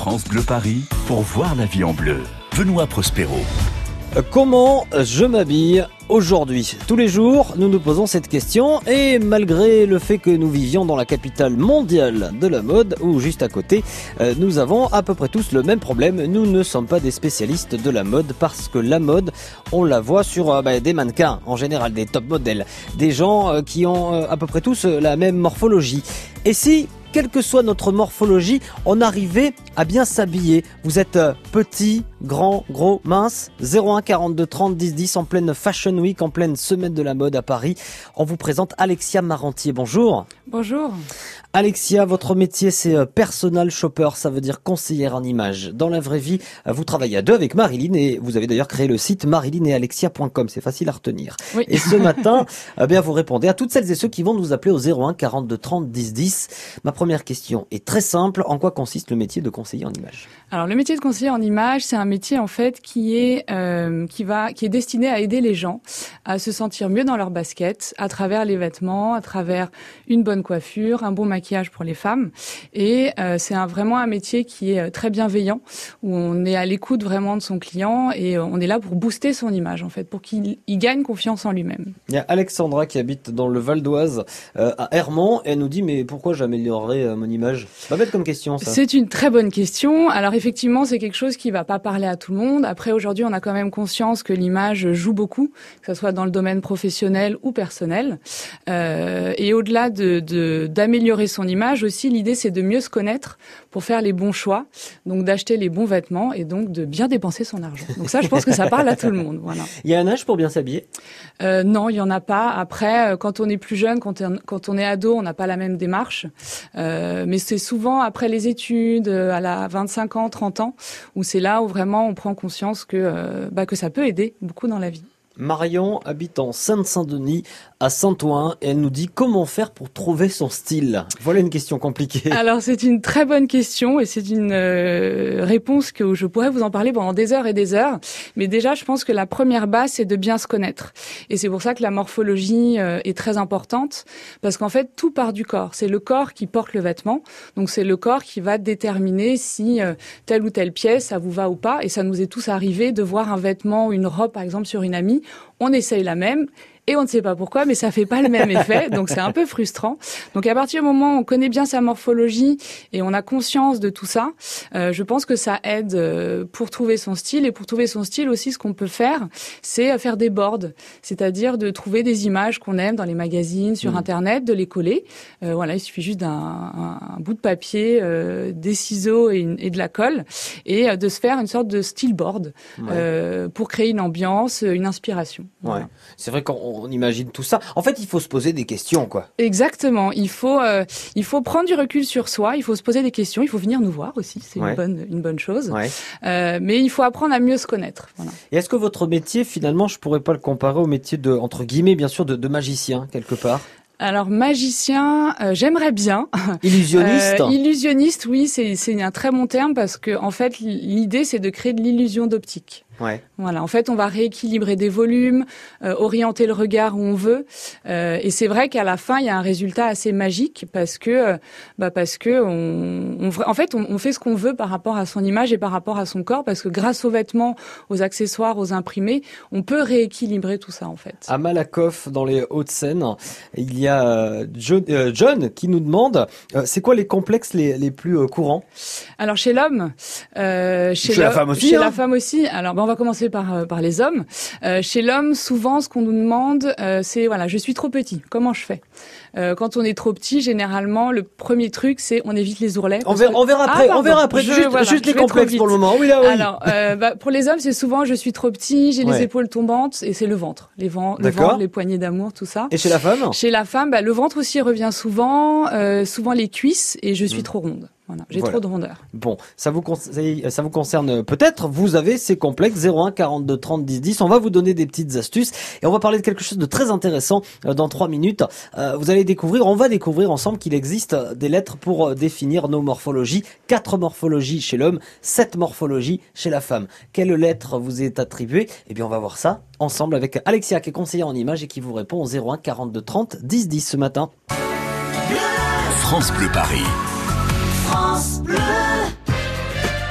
France Bleu Paris pour voir la vie en bleu. Benoît Prospero. Comment je m'habille aujourd'hui? Tous les jours, nous nous posons cette question et malgré le fait que nous vivions dans la capitale mondiale de la mode, ou juste à côté, nous avons à peu près tous le même problème. Nous ne sommes pas des spécialistes de la mode parce que la mode, on la voit sur des mannequins, en général des top modèles, des gens qui ont à peu près tous la même morphologie. Et si, quelle que soit notre morphologie, on arrivait à bien s'habiller. Vous êtes petit, grand, gros, mince. 01 42 30 10 10 en pleine Fashion Week, en pleine semaine de la mode à Paris. On vous présente Alexia Marantier. Bonjour. Bonjour. Alexia, votre métier c'est personal shopper, ça veut dire conseillère en images. Dans la vraie vie, vous travaillez à deux avec Marilyn et vous avez d'ailleurs créé le site marilynetalexia.com, c'est facile à retenir. Oui. Et ce matin, vous répondez à toutes celles et ceux qui vont nous appeler au 01 42 30 10 10. Ma première question est très simple, en quoi consiste le métier de conseiller en images? Alors le métier de conseiller en images, c'est un métier en fait qui est destiné à aider les gens à se sentir mieux dans leur basket à travers les vêtements, à travers une bonne coiffure, un bon maquillage pour les femmes. Et c'est vraiment un métier qui est très bienveillant, où on est à l'écoute vraiment de son client et on est là pour booster son image en fait, pour qu'il gagne confiance en lui-même. Il y a Alexandra qui habite dans le Val d'Oise, à Hermont, et elle nous dit mais pourquoi j'améliorerais mon image? C'est pas bête comme question ça. C'est une très bonne question. Alors effectivement, c'est quelque chose qui va pas parler à tout le monde. Après, aujourd'hui, on a quand même conscience que l'image joue beaucoup, que ce soit dans le domaine professionnel ou personnel. Et au-delà d'améliorer son image aussi, l'idée c'est de mieux se connaître pour faire les bons choix, donc d'acheter les bons vêtements et donc de bien dépenser son argent. Donc ça, je pense que ça parle à tout le monde. Voilà. Il y a un âge pour bien s'habiller? Non, il y en a pas. Après, quand on est plus jeune, quand on est ado, on n'a pas la même démarche. Mais c'est souvent après les études, à la 25 ans, 30 ans, où c'est là où vraiment on prend conscience que ça peut aider beaucoup dans la vie. Marion habite en Seine-Saint-Denis, à Saint-Ouen, et elle nous dit comment faire pour trouver son style. Voilà une question compliquée. Alors c'est une très bonne question et c'est une réponse que je pourrais vous en parler pendant des heures et des heures. Mais déjà, je pense que la première base, c'est de bien se connaître. Et c'est pour ça que la morphologie est très importante, parce qu'en fait, tout part du corps. C'est le corps qui porte le vêtement, donc c'est le corps qui va déterminer si telle ou telle pièce, ça vous va ou pas. Et ça nous est tous arrivé de voir un vêtement ou une robe, par exemple, sur une amie. On essaye la même et on ne sait pas pourquoi, mais ça fait pas le même effet, donc c'est un peu frustrant. Donc à partir du moment où on connaît bien sa morphologie et on a conscience de tout ça, je pense que ça aide pour trouver son style. Et pour trouver son style aussi, ce qu'on peut faire, c'est faire des boards, c'est-à-dire de trouver des images qu'on aime dans les magazines, sur Internet, de les coller. Il suffit juste d'un bout de papier, des ciseaux et de la colle, et de se faire une sorte de style board pour créer une ambiance, une inspiration. Voilà. Ouais. C'est vrai qu'on imagine tout ça. En fait, il faut se poser des questions, quoi. Exactement. Il faut prendre du recul sur soi. Il faut se poser des questions. Il faut venir nous voir aussi. C'est une bonne chose. Ouais. Mais il faut apprendre à mieux se connaître. Voilà. Et est-ce que votre métier, finalement, je pourrais pas le comparer au métier de, entre guillemets, bien sûr, de magicien, quelque part? Alors magicien, j'aimerais bien. Illusionniste. Illusionniste, oui, c'est un très bon terme parce que en fait l'idée c'est de créer de l'illusion d'optique. Ouais. Voilà, en fait, on va rééquilibrer des volumes, orienter le regard où on veut, et c'est vrai qu'à la fin, il y a un résultat assez magique parce que on fait ce qu'on veut par rapport à son image et par rapport à son corps, parce que grâce aux vêtements, aux accessoires, aux imprimés, on peut rééquilibrer tout ça en fait. À Malakoff, dans les Hauts-de-Seine, il y a John qui nous demande c'est quoi les complexes les plus courants? Alors chez l'homme, chez la femme aussi. Chez la femme aussi. Alors on va commencer par les hommes. Chez l'homme, souvent, ce qu'on nous demande, c'est je suis trop petit. Comment je fais? Quand on est trop petit, généralement, le premier truc, c'est on évite les ourlets. On verra après. Juste les complexes pour le moment. Oui, là, oui. Alors, pour les hommes, c'est souvent je suis trop petit, j'ai les épaules tombantes, et c'est le ventre, le ventre, les poignées d'amour, tout ça. Et chez la femme? Chez la femme, le ventre aussi revient souvent les cuisses, et je suis trop ronde. Voilà, j'ai trop de rondeur. Bon, ça vous concerne peut-être. Vous avez ces complexes 01 42 30 10 10. On va vous donner des petites astuces et on va parler de quelque chose de très intéressant dans 3 minutes. On va découvrir ensemble qu'il existe des lettres pour définir nos morphologies. 4 morphologies chez l'homme, 7 morphologies chez la femme. Quelle lettre vous est attribuée? Eh bien, on va voir ça ensemble avec Alexia qui est conseillère en images et qui vous répond au 01 42 30 10 10 ce matin. France Bleu Paris. France Bleu.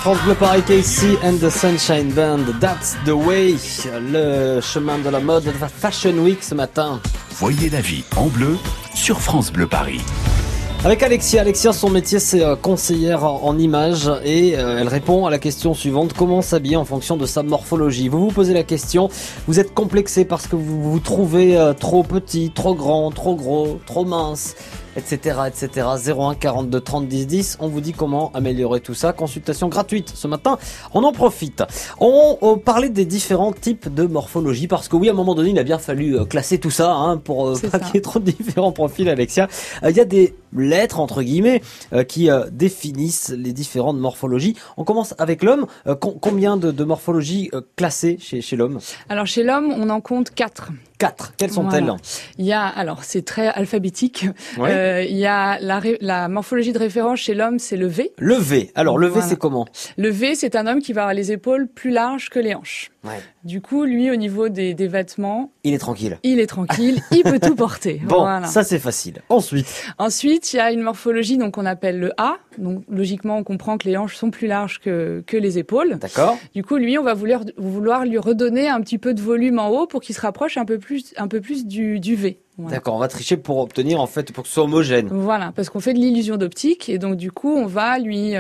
France Bleu Paris, Casey and the Sunshine Band, That's the Way, le chemin de la mode de la Fashion Week ce matin. Voyez la vie en bleu sur France Bleu Paris. Avec Alexia. Alexia, son métier c'est conseillère en images et elle répond à la question suivante: comment s'habiller en fonction de sa morphologie? Vous vous posez la question, vous êtes complexé parce que vous vous trouvez trop petit, trop grand, trop gros, trop mince, etc., etc. 01 42 30 10 10. On vous dit comment améliorer tout ça. Consultation gratuite ce matin. On en profite. On parlait des différents types de morphologie parce que oui, à un moment donné, il a bien fallu classer tout ça pour pas qu'il y ait trop de différents profils, Alexia. Il y a des lettres entre guillemets qui définissent les différentes morphologies. On commence avec l'homme. Combien de morphologies classées chez l'homme? Alors chez l'homme, on en compte 4. 4. Quelles sont-elles? Voilà. Il y a, alors c'est très alphabétique. Ouais. Il y a la morphologie de référence chez l'homme, c'est le V. Le V. Alors le V, Voilà. c'est comment? Le V, c'est un homme qui va avoir les épaules plus larges que les hanches. Ouais. Du coup, lui, au niveau des vêtements, Il est tranquille. il est tranquille, il peut tout porter. Bon, Voilà. ça c'est facile. Ensuite, il y a une morphologie donc qu'on appelle le A. Donc logiquement, on comprend que les hanches sont plus larges que les épaules. D'accord. Du coup, lui, on va vouloir lui redonner un petit peu de volume en haut pour qu'il se rapproche un peu plus du V. Voilà. D'accord, on va tricher pour obtenir pour que ce soit homogène. Voilà, parce qu'on fait de l'illusion d'optique et donc du coup, on va lui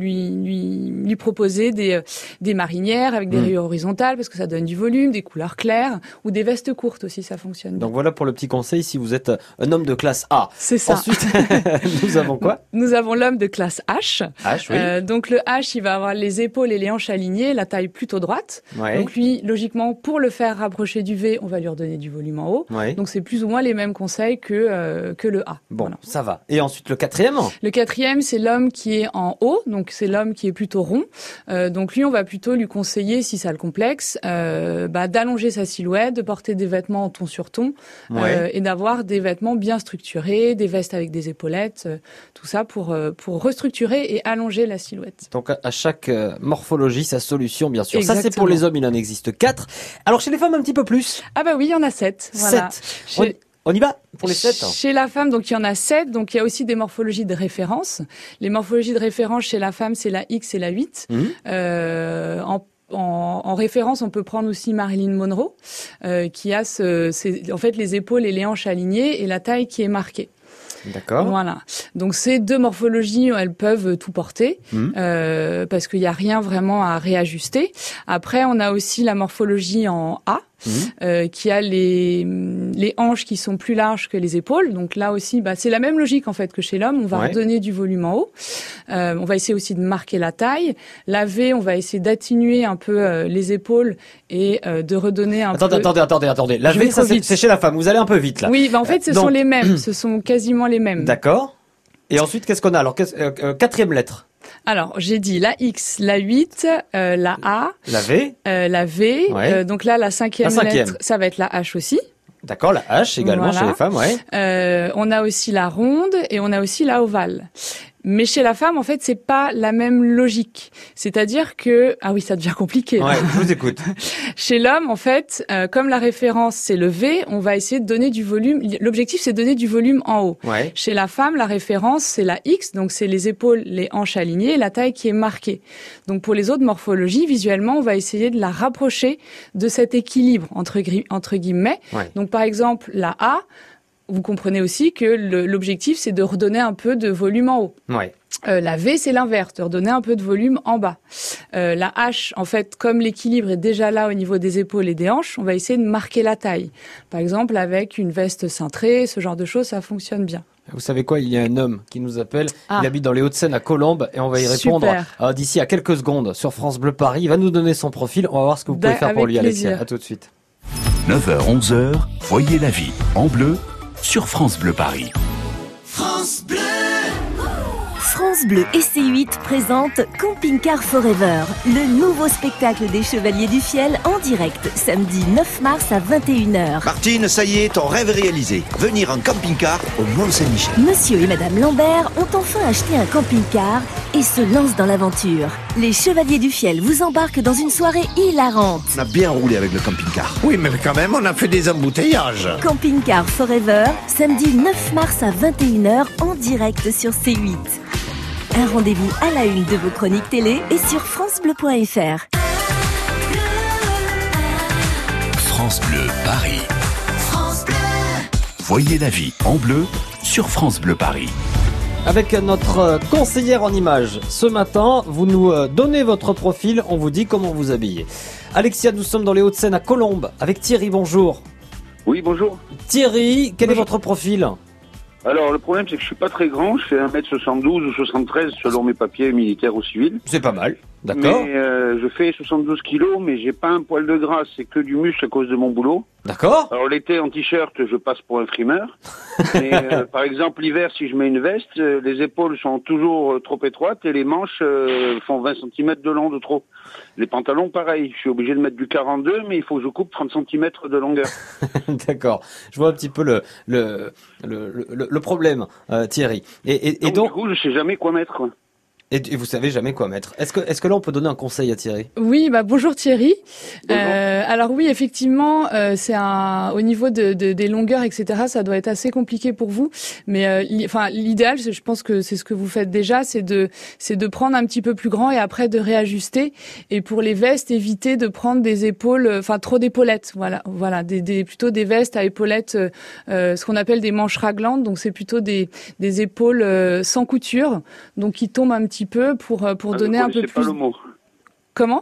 proposer des marinières avec des rayures horizontales parce que ça donne du volume, des couleurs claires ou des vestes courtes aussi, ça fonctionne bien. Donc voilà pour le petit conseil si vous êtes un homme de classe A. C'est ça. Ensuite, nous avons quoi? Nous avons l'homme de classe H. H, oui. Donc le H, il va avoir les épaules et les hanches alignées, la taille plutôt droite. Ouais. Donc lui, logiquement, pour le faire rapprocher du V, on va lui redonner du volume en haut. Ouais. Donc c'est plus ou moins les mêmes conseils que le A. Bon, Voilà. ça va. Et ensuite le quatrième? Le quatrième, c'est l'homme qui est en haut, donc c'est l'homme qui est plutôt rond. Donc lui, on va plutôt lui conseiller, si ça le complexe, d'allonger sa silhouette, de porter des vêtements en ton sur ton, Ouais. et d'avoir des vêtements bien structurés, des vestes avec des épaulettes, tout ça pour restructurer et allonger la silhouette. Donc à chaque morphologie, sa solution, bien sûr. Ça, c'est Exactement. pour les hommes, il en existe 4. Alors chez les femmes, un petit peu plus. Ah bah oui, il y en a 7. Voilà. 7. On y va pour les 7. Chez la femme, donc il y en a 7. Donc il y a aussi des morphologies de référence. Les morphologies de référence chez la femme, c'est la X et la 8. En référence, on peut prendre aussi Marilyn Monroe, qui a en fait les épaules et les hanches alignées et la taille qui est marquée. D'accord. Voilà. Donc ces deux morphologies, elles peuvent tout porter parce qu'il n'y a rien vraiment à réajuster. Après, on a aussi la morphologie en A. Qui a les hanches qui sont plus larges que les épaules. Donc là aussi, c'est la même logique en fait que chez l'homme. On va redonner du volume en haut. On va essayer aussi de marquer la taille. La V, on va essayer d'atténuer un peu les épaules et de redonner un peu... Attendez. La V, ça c'est chez la femme. Vous allez un peu vite là. Oui, en fait, ce sont les mêmes. Ce sont quasiment les mêmes. D'accord. Et ensuite, qu'est-ce qu'on a? Alors, quatrième lettre. Alors, j'ai dit la X, la 8, la A, la V, ouais. Donc là, la cinquième lettre, ça va être la H aussi. D'accord, la H également chez les femmes, ouais. On a aussi la ronde et on a aussi la ovale. Mais chez la femme, en fait, c'est pas la même logique. C'est-à-dire que... Ah oui, ça devient compliqué. Ouais, je vous écoute. Chez l'homme, en fait, comme la référence, c'est le V, on va essayer de donner du volume. L'objectif, c'est de donner du volume en haut. Ouais. Chez la femme, la référence, c'est la X, donc c'est les épaules, les hanches alignées, et la taille qui est marquée. Donc pour les autres morphologies, visuellement, on va essayer de la rapprocher de cet équilibre, entre guillemets. Ouais. Donc par exemple, la A... Vous comprenez aussi que l'objectif, c'est de redonner un peu de volume en haut. Ouais. La V, c'est l'inverse, de redonner un peu de volume en bas. La H, en fait, comme l'équilibre est déjà là au niveau des épaules et des hanches, on va essayer de marquer la taille. Par exemple, avec une veste cintrée, ce genre de choses, ça fonctionne bien. Vous savez quoi? Il y a un homme qui nous appelle. Il habite dans les Hauts-de-Seine à Colombes et on va y répondre d'ici à quelques secondes sur France Bleu Paris. Il va nous donner son profil. On va voir ce que vous pouvez faire pour lui, Alexia. À tout de suite. 9h, 11h, voyez la vie en bleu sur France Bleu Paris. France Bleu. France Bleu et C8 présente Camping Car Forever, le nouveau spectacle des Chevaliers du Fiel en direct, samedi 9 mars à 21h. Martine, ça y est, ton rêve est réalisé. Venir en camping-car au Mont-Saint-Michel. Monsieur et Madame Lambert ont enfin acheté un camping-car et se lancent dans l'aventure. Les Chevaliers du Fiel vous embarquent dans une soirée hilarante. On a bien roulé avec le camping-car. Oui, mais quand même, on a fait des embouteillages. Camping Car Forever, samedi 9 mars à 21h en direct sur C8. Un rendez-vous à la une de vos chroniques télé et sur francebleu.fr. France Bleu Paris. Voyez la vie en bleu sur France Bleu Paris. Avec notre conseillère en images, ce matin, vous nous donnez votre profil, on vous dit comment vous habiller. Alexia, nous sommes dans les Hauts-de-Seine à Colombes, avec Thierry, bonjour. Oui, bonjour. Thierry, quel est votre profil ? Alors, le problème, c'est que je suis pas très grand, je fais 1m72 ou 73 selon mes papiers militaires ou civils. C'est pas mal, d'accord. Mais je fais 72 kilos, mais j'ai pas un poil de gras, c'est que du muscle à cause de mon boulot. D'accord. Alors l'été, en t-shirt, je passe pour un frimeur. Mais par exemple, l'hiver, si je mets une veste, les épaules sont toujours trop étroites et les manches font 20 cm de long de trop. Les pantalons, pareil. Je suis obligé de mettre du 42, mais il faut que je coupe 30 cm de longueur. D'accord. Je vois un petit peu le problème, Thierry. Et donc, du coup, je sais jamais quoi mettre, quoi. Et vous savez jamais quoi mettre. Est-ce que là on peut donner un conseil à Thierry ? Oui, bonjour Thierry. Bonjour. Alors oui, effectivement, c'est au niveau des longueurs, etc. Ça doit être assez compliqué pour vous. Mais l'idéal, je pense que c'est ce que vous faites déjà, c'est de prendre un petit peu plus grand et après de réajuster. Et pour les vestes, éviter de prendre des épaules, trop d'épaulettes. Voilà, plutôt des vestes à épaulettes, ce qu'on appelle des manches raglantes. Donc c'est plutôt des épaules sans couture, donc qui tombent un petit peu pour donner un peu plus. Je connaissais pas le mot. Comment ?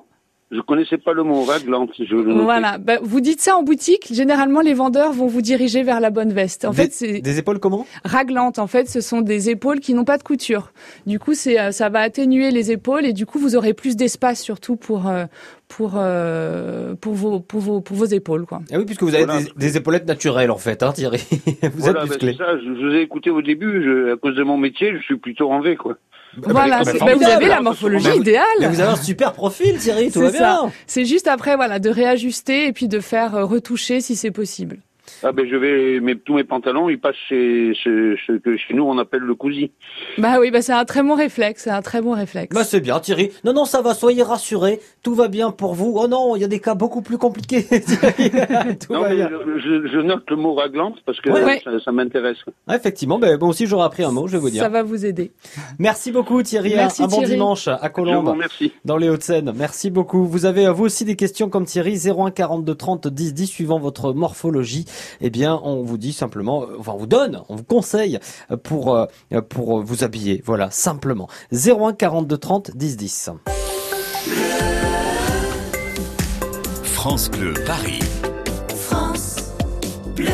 Je connaissais pas le mot raglante. Voilà. Vous dites ça en boutique. Généralement, les vendeurs vont vous diriger vers la bonne veste. En fait, c'est des épaules comment ? Raglantes. En fait, ce sont des épaules qui n'ont pas de couture. Du coup, ça va atténuer les épaules et du coup, vous aurez plus d'espace surtout pour vos épaules, quoi. Ah oui, puisque vous avez des épaulettes naturelles en fait, hein, Thierry. Vous êtes musclé. C'est ça. Je vous ai écouté au début. À cause de mon métier, je suis plutôt en V, quoi. Voilà, vous avez la morphologie idéale. Mais vous avez un super profil, Thierry, tout va bien. Ça. C'est juste après, de réajuster et puis de faire retoucher si c'est possible. Je vais, tous mes pantalons, ils passent chez ce que chez nous on appelle le cousi. C'est un très bon réflexe, c'est bien, Thierry. Non, ça va, soyez rassurés, tout va bien pour vous. Oh non, il y a des cas beaucoup plus compliqués, Thierry. Je note le mot raglante parce que ça m'intéresse. Ouais, effectivement, moi aussi j'aurais appris un mot, je vais vous dire. Ça va vous aider. Merci beaucoup, Thierry. Merci, un bon dimanche à Colombes. Je vous remercie. Dans les Hauts-de-Seine. Merci beaucoup. Vous avez vous aussi des questions comme Thierry, 01 42 30 10 10 suivant votre morphologie. Eh bien, on vous dit simplement, on vous conseille pour vous habiller. Voilà, simplement. 01 42 30 10 10. France Bleu Paris. France Bleu.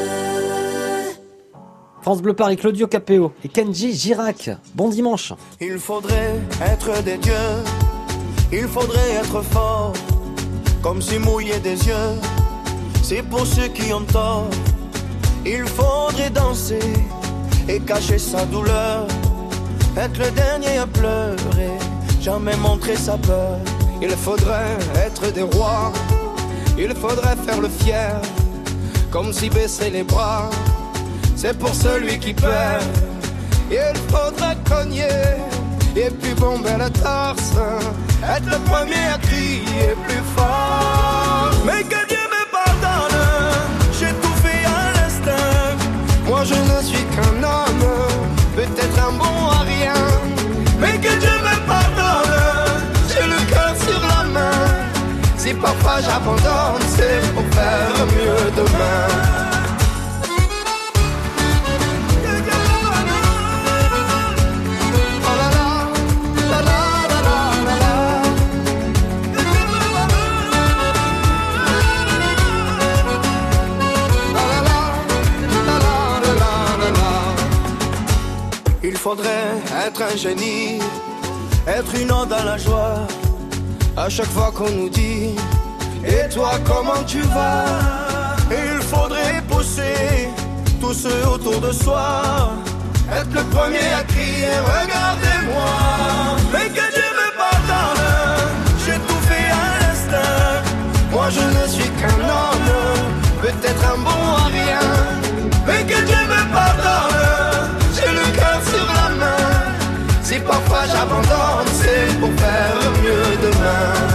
France Bleu Paris, Claudio Capéo et Kenji Girac. Bon dimanche. Il faudrait être des dieux, il faudrait être fort, comme si mouiller des yeux, c'est pour ceux qui ont tort. Il faudrait danser et cacher sa douleur, être le dernier à pleurer, jamais montrer sa peur. Il faudrait être des rois, il faudrait faire le fier, comme si baisser les bras, c'est pour celui qui perd. Il faudrait cogner et puis bomber la torse, être le premier à crier plus fort. Mais que Dieu me pardonne, j'ai tout fait à l'instinct. Moi je ne suis qu'un homme, peut-être un bon à rien. Mais que Dieu me pardonne, j'ai le cœur sur la main. Si parfois j'abandonne, c'est pour faire mieux demain. Il faudrait être un génie, être une onde dans la joie. À chaque fois qu'on nous dit « Et toi comment tu vas ?» Il faudrait pousser tous ceux autour de soi, être le premier à crier « Regardez-moi !» Mais que Dieu me pardonne, j'ai tout fait à l'instinct. Moi je ne suis qu'un homme, peut-être un bon à rien. Mais que Dieu me pardonne, j'ai le cœur sur la main. Si parfois j'abandonne, c'est pour faire mieux demain.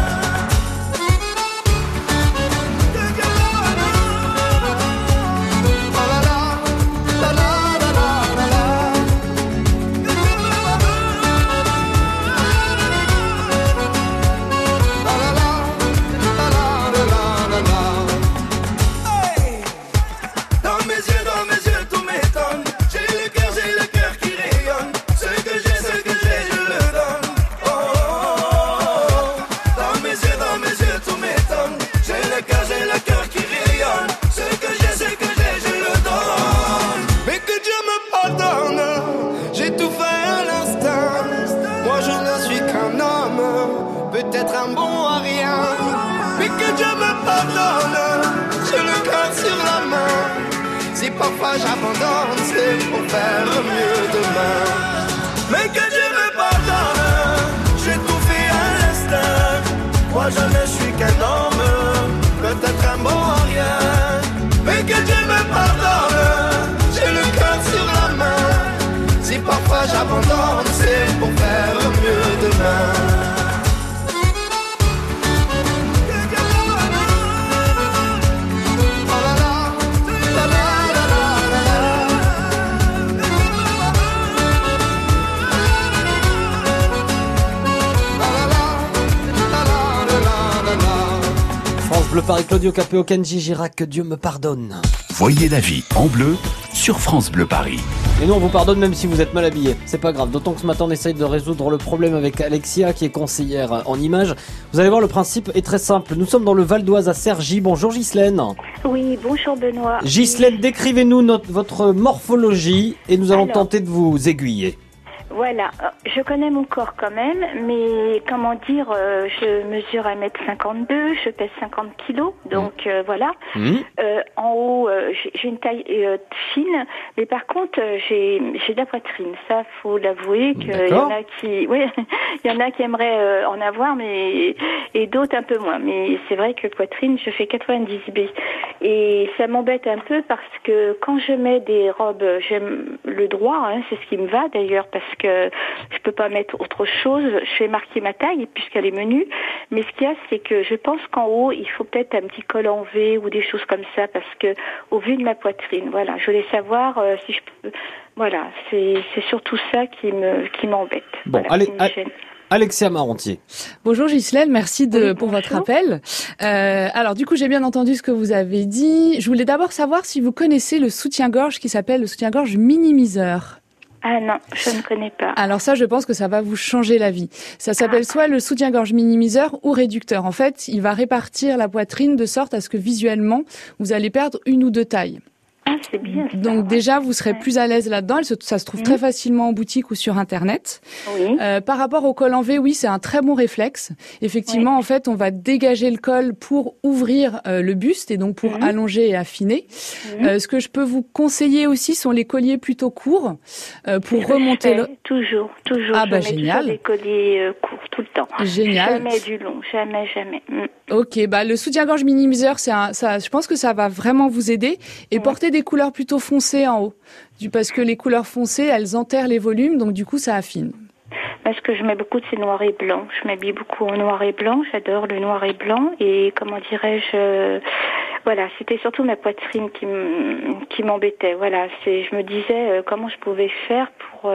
peut-être un bon à rien. Mais que Dieu me pardonne, j'ai le cœur sur la main. Si parfois j'abandonne, c'est pour faire mieux demain. Mais que Dieu me pardonne, j'ai tout fait à l'instinct. Moi je ne suis qu'un homme, peut-être un bon à rien. Mais que Dieu me pardonne, j'ai le cœur sur la main. Si parfois j'abandonne, c'est pour faire mieux demain. Bleu Paris, Claudio Capéo, Kenji Girac, que Dieu me pardonne. Voyez la vie en bleu sur France Bleu Paris. Et nous, on vous pardonne même si vous êtes mal habillé. C'est pas grave. D'autant que ce matin, on essaye de résoudre le problème avec Alexia, qui est conseillère en images. Vous allez voir, le principe est très simple. Nous sommes dans le Val d'Oise à Cergy. Bonjour Ghislaine. Oui, bonjour Benoît. Ghislaine, décrivez-nous votre morphologie et nous allons tenter de vous aiguiller. Voilà, je connais mon corps quand même, mais comment dire, je mesure 1m52, je pèse 50 kilos, donc voilà. En haut, j'ai une taille fine, mais par contre, j'ai de la poitrine. Ça, faut l'avouer qu'il y en a qui, oui, il y en a qui aimeraient en avoir, mais et d'autres un peu moins. Mais c'est vrai que poitrine, je fais 90 B, et ça m'embête un peu parce que quand je mets des robes, j'aime le droit, hein, c'est ce qui me va d'ailleurs, parce que je peux pas mettre autre chose. Je fais marquer ma taille puisqu'elle est menue. Mais ce qu'il y a, c'est que je pense qu'en haut, il faut peut-être un petit col en V ou des choses comme ça parce que au vu de ma poitrine, voilà, je voulais savoir si je peux. Voilà, c'est surtout ça qui m'embête. Bon, voilà, allez. Alexia Marontier. Bonjour Ghislaine, merci pour votre appel. Alors du coup, j'ai bien entendu ce que vous avez dit. Je voulais d'abord savoir si vous connaissez le soutien-gorge qui s'appelle le soutien-gorge minimiseur. Ah non, je ne connais pas. Alors ça, je pense que ça va vous changer la vie. Ça s'appelle soit le soutien-gorge minimiseur ou réducteur. En fait, il va répartir la poitrine de sorte à ce que visuellement, vous allez perdre une ou deux tailles. Ah, c'est bien ça. Donc déjà, vous serez plus à l'aise là-dedans. Ça se trouve très facilement en boutique ou sur Internet. Oui. Par rapport au col en V, oui, c'est un très bon réflexe. Effectivement, en fait, on va dégager le col pour ouvrir le buste et donc pour allonger et affiner. Ce que je peux vous conseiller aussi sont les colliers plutôt courts pour remonter le... Toujours. Ah bah je mets génial. Toujours des colliers courts tout le temps. Génial. Jamais du long, jamais. Ok, bah le soutien-gorge minimiseur, je pense que ça va vraiment vous aider et porter des couleurs plutôt foncées en haut, parce que les couleurs foncées, elles enterrent les volumes, donc du coup ça affine. Parce que je mets beaucoup de ces noirs et blancs. Je m'habille beaucoup en noir et blanc. J'adore le noir et blanc. Et comment dirais-je, voilà, c'était surtout ma poitrine qui m'embêtait. Voilà, je me disais comment je pouvais faire pour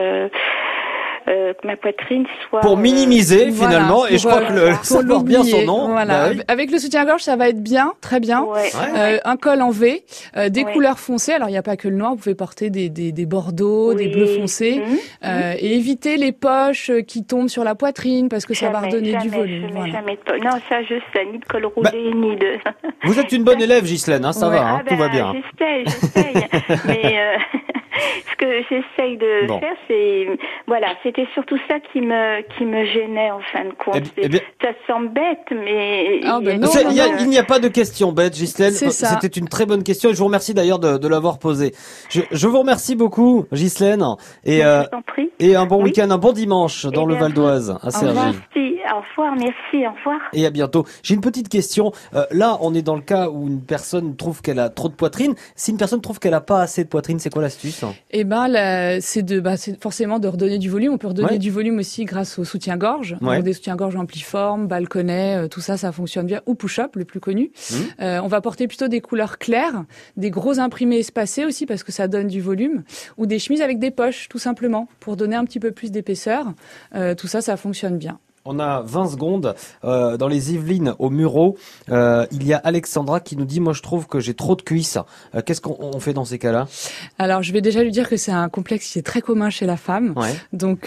que ma poitrine soit... Pour minimiser finalement, et je crois que ça porte bien son nom. Voilà. Bah oui. Avec le soutien-gorge, ça va être bien, très bien. Un col en V, des couleurs foncées. Alors il n'y a pas que le noir, vous pouvez porter des bordeaux, des bleus foncés, et éviter les poches qui tombent sur la poitrine parce que ça va redonner du volume. Jamais de poche. Non, ça je sais, ni de col roulé, ni de... Vous êtes une bonne élève, Ghislaine, hein, ça va, tout va bien. J'essaye. Mais ce que j'essaye de faire, c'est... Voilà, c'était surtout ça qui me gênait en fin de compte. Ça semble bête, mais... Il n'y a pas de question bête, Ghislaine. C'était une très bonne question et je vous remercie d'ailleurs de l'avoir posée. Je vous remercie beaucoup, Ghislaine. Et un bon week-end, un bon dimanche dans le Val d'Oise, à Cergy. Au revoir, merci, au revoir. Et à bientôt. J'ai une petite question. Là, on est dans le cas où une personne trouve qu'elle a trop de poitrine. Si une personne trouve qu'elle a pas assez de poitrine, c'est quoi l'astuce? Eh ben, c'est forcément de redonner du volume. On peut redonner du volume aussi grâce au soutien-gorge. Donc, des soutiens-gorge ampliformes, balconnets, tout ça, ça fonctionne bien. Ou push-up, le plus connu. On va porter plutôt des couleurs claires, des gros imprimés espacés aussi parce que ça donne du volume, ou des chemises avec des poches, tout simplement, pour donner un petit peu plus d'épaisseur. Tout ça, ça fonctionne bien. On a 20 secondes dans les Yvelines au Mureau. Il y a Alexandra qui nous dit « Moi, je trouve que j'ai trop de cuisses. » Qu'est-ce qu'on fait dans ces cas-là? Alors, je vais déjà lui dire que c'est un complexe qui est très commun chez la femme. Donc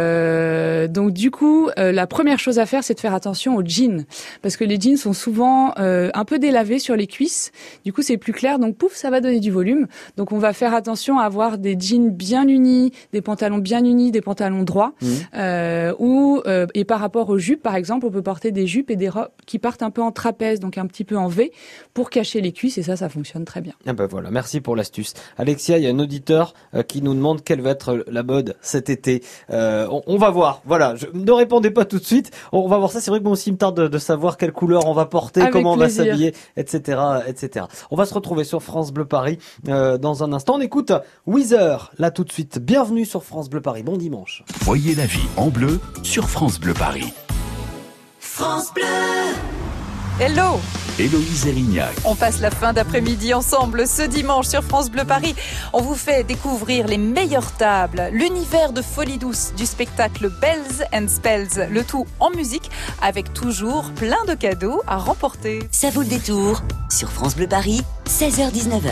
du coup, la première chose à faire, c'est de faire attention aux jeans. Parce que les jeans sont souvent un peu délavés sur les cuisses. Du coup, c'est plus clair. Donc, pouf, ça va donner du volume. Donc, on va faire attention à avoir des jeans bien unis, des pantalons bien unis, des pantalons droits. Et par rapport rapport aux jupes, par exemple, on peut porter des jupes et des robes qui partent un peu en trapèze, donc un petit peu en V, pour cacher les cuisses, et ça fonctionne très bien. Ah ben voilà, merci pour l'astuce. Alexia, il y a un auditeur qui nous demande quelle va être la mode cet été. On va voir, voilà, ne répondez pas tout de suite, on va voir ça. C'est vrai que moi aussi il me tarde de savoir quelle couleur on va porter, avec comment plaisir. on va s'habiller, etc., etc. On va se retrouver sur France Bleu Paris dans un instant. On écoute Weezer, là tout de suite. Bienvenue sur France Bleu Paris, bon dimanche. Voyez la vie en bleu sur France Bleu Paris. France Bleu. Hello. Héloïse Erignac. On passe la fin d'après-midi ensemble ce dimanche sur France Bleu Paris. On vous fait découvrir les meilleures tables, l'univers de folie douce du spectacle Bells and Spells, le tout en musique avec toujours plein de cadeaux à remporter. Ça vaut le détour sur France Bleu Paris, 16h-19h.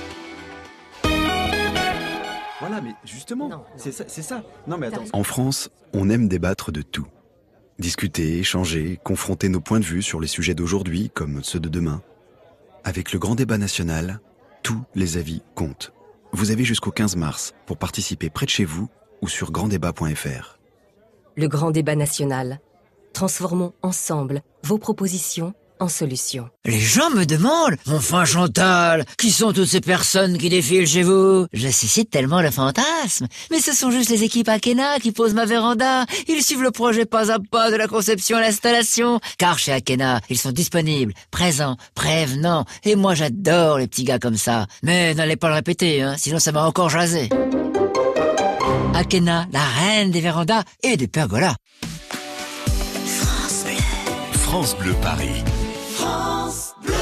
Voilà, mais justement, c'est ça. Non, mais attends. En France, on aime débattre de tout. Discuter, échanger, confronter nos points de vue sur les sujets d'aujourd'hui comme ceux de demain. Avec le grand débat national, tous les avis comptent. Vous avez jusqu'au 15 mars pour participer près de chez vous ou sur granddébat.fr. Le grand débat national. Transformons ensemble vos propositions en solutions. Les gens me demandent, enfin Chantal, qui sont toutes ces personnes qui défilent chez vous? Je suscite tellement le fantasme. Mais ce sont juste les équipes Akena qui posent ma véranda. Ils suivent le projet pas à pas de la conception à l'installation. Car chez Akena, ils sont disponibles, présents, prévenants. Et moi j'adore les petits gars comme ça. Mais n'allez pas le répéter, sinon ça m'a encore jasé. Akena, la reine des vérandas et des pergolas. France Bleu. France Bleu Paris. France Bleu.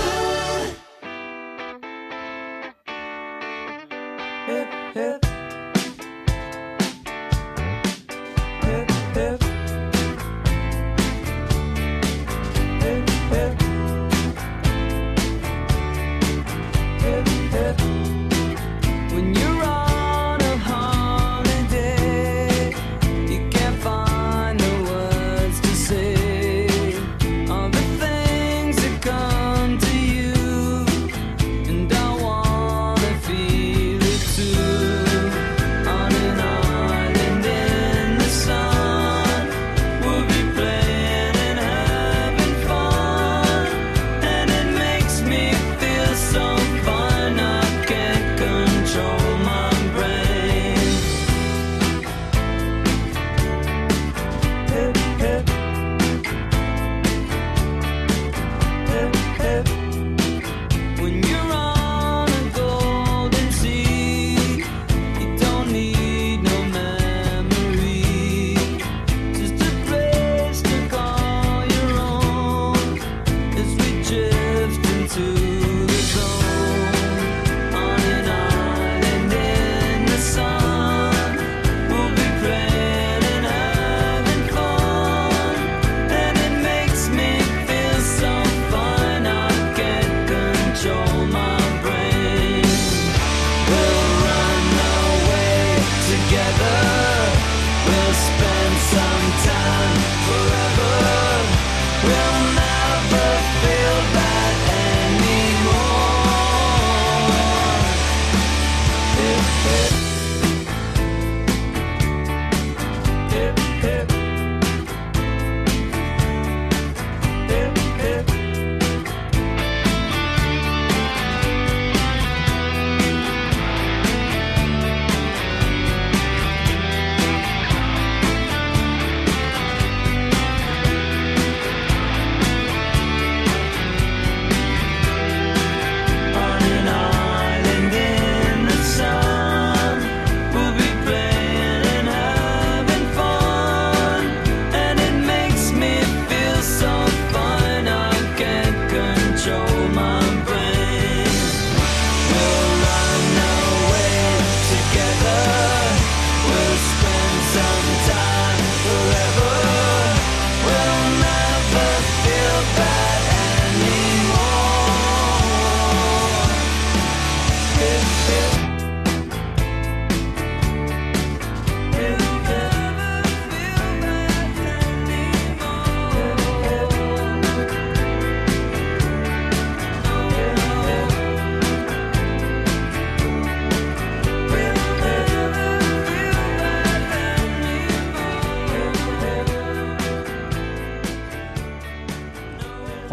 When you're on a holiday, you can't find the words to say all the things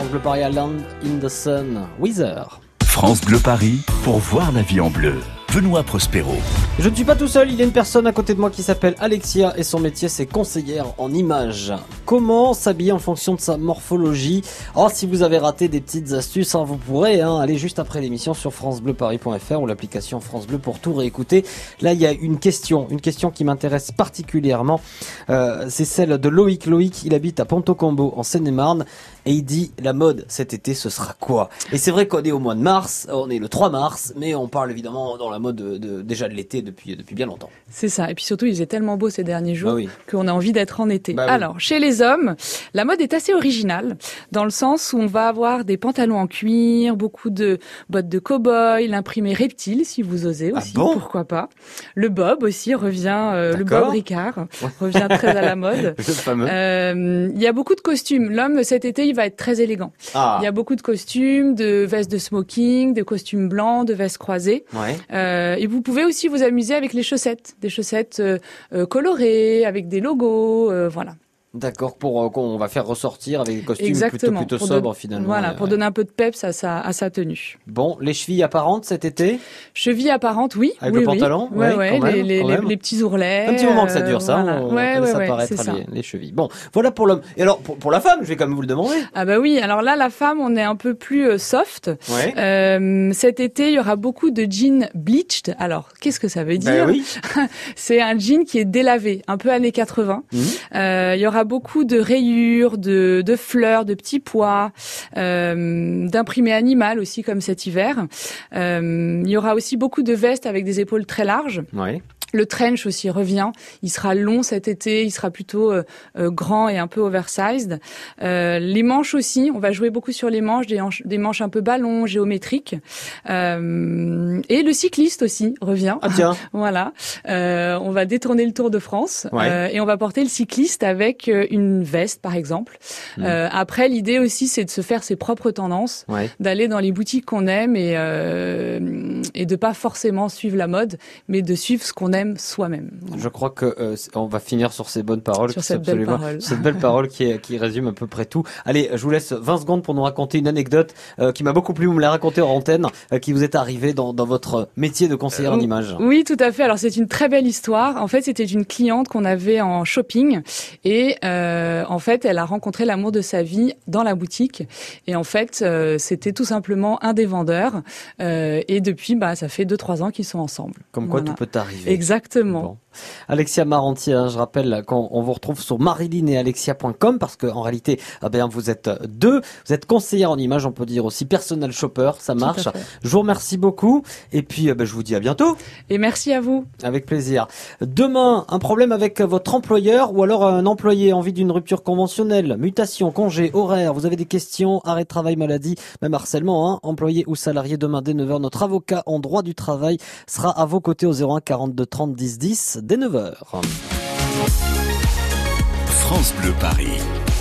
France Bleu Paris à Land in the Sun. Weezer. France Bleu Paris pour voir la vie en bleu. Benoît Prospero. Je ne suis pas tout seul, il y a une personne à côté de moi qui s'appelle Alexia et son métier c'est conseillère en images. Comment s'habiller en fonction de sa morphologie? Oh, si vous avez raté des petites astuces, vous pourrez aller juste après l'émission sur francebleuparis.fr ou l'application France Bleu pour tout réécouter. Là, il y a une question qui m'intéresse particulièrement. C'est celle de Loïc. Loïc, il habite à Ponto-Combo en Seine-et-Marne et il dit la mode cet été ce sera quoi? Et c'est vrai qu'on est au mois de mars, on est le 3 mars, mais on parle évidemment dans la mode déjà de l'été depuis bien longtemps. C'est ça. Et puis surtout, il faisait tellement beau ces derniers jours qu'on a envie d'être en été. Oui. Alors, chez les hommes, la mode est assez originale dans le sens où on va avoir des pantalons en cuir, beaucoup de bottes de cow-boy, l'imprimé reptile si vous osez aussi, pourquoi pas. Le bob aussi revient, le bob Ricard revient très à la mode. Le fameux. Il y a beaucoup de costumes. L'homme cet été, il va être très élégant. Il y a beaucoup de costumes, de vestes de smoking, de costumes blancs, de vestes croisées. Et vous pouvez aussi vous amuser avec les chaussettes, des chaussettes colorées, avec des logos, voilà. D'accord, qu'on va faire ressortir avec des costumes plutôt sobres finalement. Voilà, pour donner un peu de peps à sa tenue. Bon, les chevilles apparentes cet été? Chevilles apparentes, oui. Avec le pantalon? Les petits ourlets. Un petit moment que ça dure, ça. Voilà. On laisse apparaître les chevilles. Bon, voilà pour l'homme. Et alors, pour la femme, je vais quand même vous le demander. Ah bah oui, alors là, la femme, on est un peu plus soft. Cet été, il y aura beaucoup de jeans bleached. Alors, qu'est-ce que ça veut dire? C'est un jean qui est délavé, un peu années 80. Il y aura beaucoup de rayures, de fleurs, de petits pois, d'imprimés animal aussi comme cet hiver. Il y aura aussi beaucoup de vestes avec des épaules très larges. Le trench aussi revient. Il sera long cet été. Il sera plutôt grand et un peu oversized. Les manches aussi. On va jouer beaucoup sur les manches, des manches un peu ballons, géométriques. Et le cycliste aussi revient. Ah tiens. Voilà. On va détourner le Tour de France et on va porter le cycliste avec une veste, par exemple. Après, l'idée aussi, c'est de se faire ses propres tendances, d'aller dans les boutiques qu'on aime et de pas forcément suivre la mode, mais de suivre ce qu'on aime soi-même. Je crois que on va finir sur ces bonnes paroles. Sur cette belle parole. Cette belle parole qui résume à peu près tout. Allez, je vous laisse 20 secondes pour nous raconter une anecdote qui m'a beaucoup plu. Vous me l'avez racontée en antenne, qui vous est arrivée dans votre métier de conseillère en images. Oui, tout à fait. Alors, c'est une très belle histoire. En fait, c'était une cliente qu'on avait en shopping et en fait, elle a rencontré l'amour de sa vie dans la boutique et en fait, c'était tout simplement un des vendeurs et depuis, ça fait 2-3 ans qu'ils sont ensemble. Comme quoi, tout peut arriver. Exactement. Bon. Alexia Marantier, je rappelle qu'on vous retrouve sur marilynealexia.com parce qu'en réalité, vous êtes deux. Vous êtes conseillère en images, on peut dire aussi personal shopper, ça marche. Je vous remercie beaucoup et puis je vous dis à bientôt. Et merci à vous. Avec plaisir. Demain, un problème avec votre employeur ou alors un employé en vue d'une rupture conventionnelle, mutation, congé, horaire, vous avez des questions, arrêt de travail, maladie, même harcèlement, employé ou salarié, demain dès 9h, notre avocat en droit du travail sera à vos côtés au 01 42 30 10 10 dès 9h. France Bleu Paris.